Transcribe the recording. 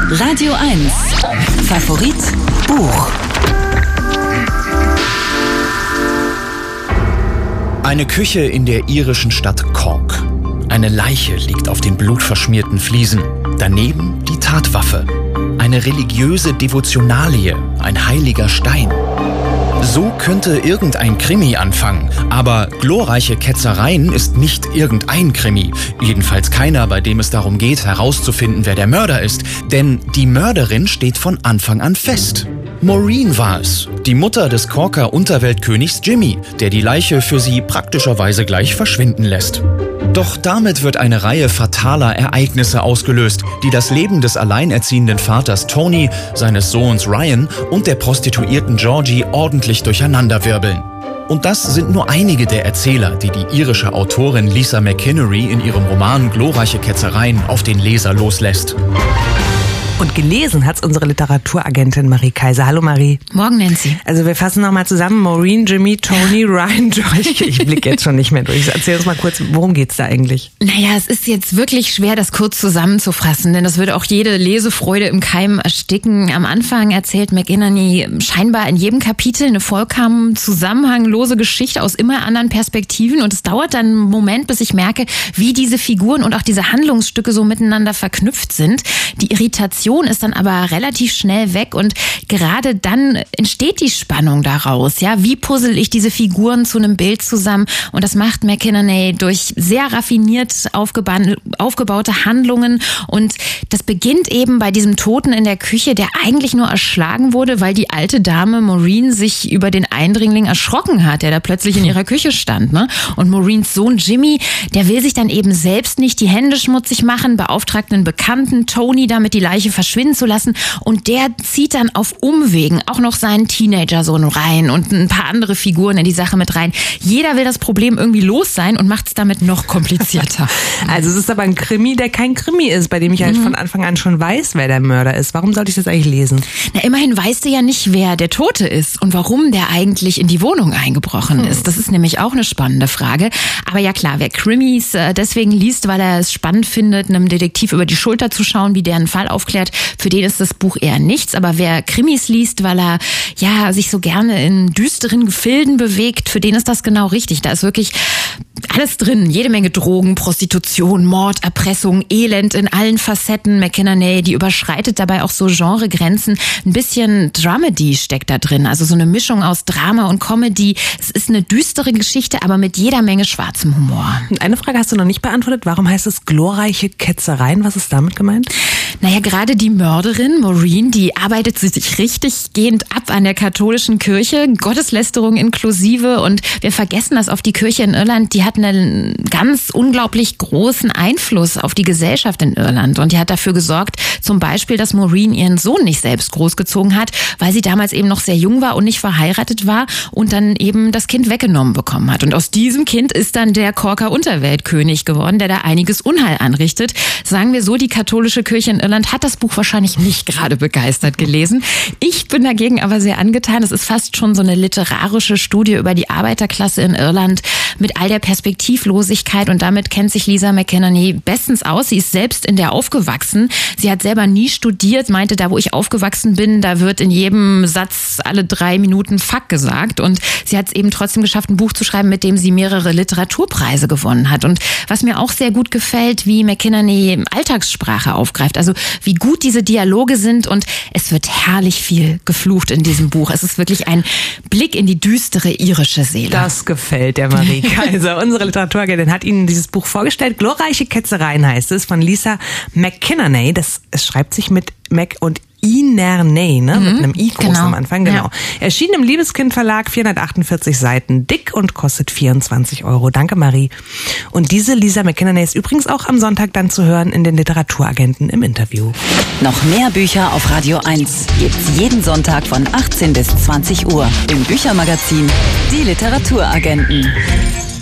Radio 1. Favorit Buch. Eine Küche in der irischen Stadt Cork. Eine Leiche liegt auf den blutverschmierten Fliesen. Daneben die Tatwaffe. Eine religiöse Devotionalie, ein heiliger Stein. So könnte irgendein Krimi anfangen. Aber glorreiche Ketzereien ist nicht irgendein Krimi. Jedenfalls keiner, bei dem es darum geht, herauszufinden, wer der Mörder ist. Denn die Mörderin steht von Anfang an fest. Maureen war es, die Mutter des Corker Unterweltkönigs Jimmy, der die Leiche für sie praktischerweise gleich verschwinden lässt. Doch damit wird eine Reihe fataler Ereignisse ausgelöst, die das Leben des alleinerziehenden Vaters Tony, seines Sohns Ryan und der Prostituierten Georgie ordentlich durcheinanderwirbeln. Und das sind nur einige der Erzähler, die die irische Autorin Lisa McInerney in ihrem Roman Glorreiche Ketzereien auf den Leser loslässt. Und gelesen hat's unsere Literaturagentin Marie Kaiser. Hallo Marie. Morgen, Nancy. Also wir fassen nochmal zusammen. Maureen, Jimmy, Tony, Ryan, George. Ich blicke jetzt schon nicht mehr durch. Erzähl uns mal kurz, worum geht's da eigentlich? Naja, es ist jetzt wirklich schwer, das kurz zusammenzufassen, denn das würde auch jede Lesefreude im Keim ersticken. Am Anfang erzählt McInerney scheinbar in jedem Kapitel eine vollkommen zusammenhanglose Geschichte aus immer anderen Perspektiven und es dauert dann einen Moment, bis ich merke, wie diese Figuren und auch diese Handlungsstücke so miteinander verknüpft sind. Die Irritation ist dann aber relativ schnell weg und gerade dann entsteht die Spannung daraus. Ja, wie puzzle ich diese Figuren zu einem Bild zusammen? Und das macht McInerney durch sehr raffiniert aufgebaute Handlungen. Und das beginnt eben bei diesem Toten in der Küche, der eigentlich nur erschlagen wurde, weil die alte Dame Maureen sich über den Eindringling erschrocken hat, der da plötzlich in ihrer Küche stand. Ne? Und Maureens Sohn Jimmy, der will sich dann eben selbst nicht die Hände schmutzig machen, beauftragt einen Bekannten, Tony, damit die Leiche verschwinden zu lassen und der zieht dann auf Umwegen auch noch seinen Teenager-Sohn rein und ein paar andere Figuren in die Sache mit rein. Jeder will das Problem irgendwie los sein und macht es damit noch komplizierter. Also es ist aber ein Krimi, der kein Krimi ist, bei dem ich halt von Anfang an schon weiß, wer der Mörder ist. Warum sollte ich das eigentlich lesen? Na, immerhin weißt du ja nicht, wer der Tote ist und warum der eigentlich in die Wohnung eingebrochen ist. Das ist nämlich auch eine spannende Frage. Aber ja klar, wer Krimis deswegen liest, weil er es spannend findet, einem Detektiv über die Schulter zu schauen, wie der einen Fall aufklärt, für den ist das Buch eher nichts. Aber wer Krimis liest, weil er ja sich so gerne in düsteren Gefilden bewegt, für den ist das genau richtig. Da ist wirklich alles drin. Jede Menge Drogen, Prostitution, Mord, Erpressung, Elend in allen Facetten. McInerney, die überschreitet dabei auch so Genregrenzen. Ein bisschen Dramedy steckt da drin. Also so eine Mischung aus Drama und Comedy. Es ist eine düstere Geschichte, aber mit jeder Menge schwarzem Humor. Und eine Frage hast du noch nicht beantwortet. Warum heißt es glorreiche Ketzereien? Was ist damit gemeint? Naja, gerade die Mörderin, Maureen, die arbeitet sich richtig gehend ab an der katholischen Kirche, Gotteslästerung inklusive und wir vergessen das auf die Kirche in Irland, die hat einen ganz unglaublich großen Einfluss auf die Gesellschaft in Irland und die hat dafür gesorgt, zum Beispiel, dass Maureen ihren Sohn nicht selbst großgezogen hat, weil sie damals eben noch sehr jung war und nicht verheiratet war und dann eben das Kind weggenommen bekommen hat. Und aus diesem Kind ist dann der Corker Unterweltkönig geworden, der da einiges Unheil anrichtet. Sagen wir so, die katholische Kirche in Irland hat das Buch wahrscheinlich nicht gerade begeistert gelesen. Ich bin dagegen aber sehr angetan. Es ist fast schon so eine literarische Studie über die Arbeiterklasse in Irland mit all der Perspektivlosigkeit und damit kennt sich Lisa McInerney bestens aus. Sie ist selbst in der aufgewachsen. Sie hat selber nie studiert, meinte, da wo ich aufgewachsen bin, da wird in jedem Satz alle 3 Minuten Fuck gesagt und sie hat es eben trotzdem geschafft, ein Buch zu schreiben, mit dem sie mehrere Literaturpreise gewonnen hat. Und was mir auch sehr gut gefällt, wie McInerney Alltagssprache aufgreift, also wie gut diese Dialoge sind und es wird herrlich viel geflucht in diesem Buch. Es ist wirklich ein Blick in die düstere irische Seele. Das gefällt der Marie Kaiser. Unsere Literaturagенtin hat Ihnen dieses Buch vorgestellt. Glorreiche Ketzereien heißt es, von Lisa McInerney. Es schreibt sich mit Mac und Inerney, ne? Mit einem I groß am Anfang, genau. Ja. Erschienen im Liebeskind Verlag, 448 Seiten, dick und kostet 24 €. Danke, Marie. Und diese Lisa McInerney ist übrigens auch am Sonntag dann zu hören in den Literaturagenten im Interview. Noch mehr Bücher auf Radio 1 gibt's jeden Sonntag von 18 bis 20 Uhr im Büchermagazin Die Literaturagenten.